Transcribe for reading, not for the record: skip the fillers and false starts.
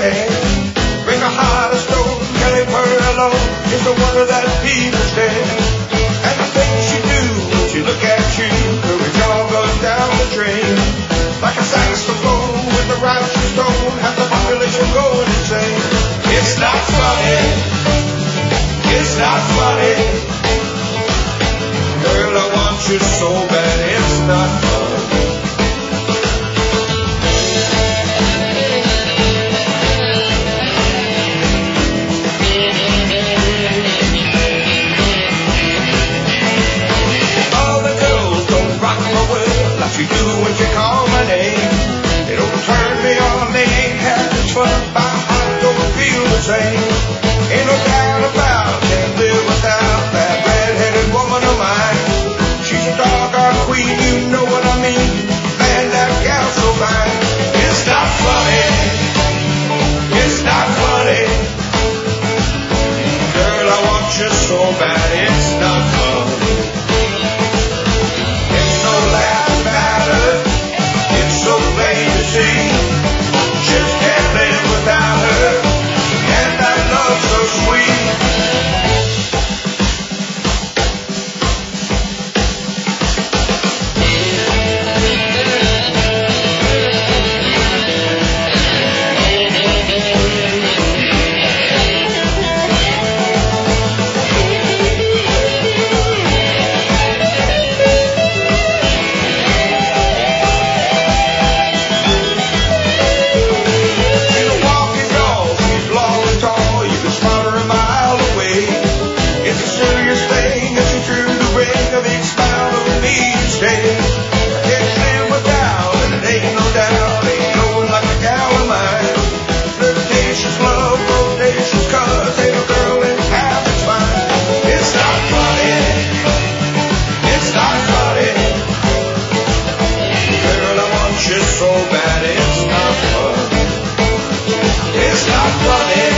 hand. Bring a heart of stone, Kelly Furlow is the wonder that people stand. And the things you do when she look at you, courage all goes down the drain. Like a saxophone with the right tone, have the population going insane. It's not funny, it's not funny. Girl, I want you so bad, it's not funny. All the girls don't rock my world like you do when you call my name. They don't turn me on, they ain't having fun. My heart don't feel the same. Ain't no doubt about, can't live without that red-headed woman of mine. She's a doggone queen, you know what I mean. Man, that gal's so fine. It's not funny, it's not funny. Girl, I want you so bad, it's not funny. It's no laughing matter, it's so plain to see. Just can't live without her, and that love's so sweet. She's a walking dog, she's long and tall, you can spot her a mile away. It's a serious thing, and she's through the ring, a big smile on me each day. I can't live without, and it ain't no doubt, ain't no one like a gal of mine. Flirtatious love, bodacious cause, ain't no girl in half as fine. It's not funny, it's not funny. Girl, I want you so bad, it's not funny. It's not funny.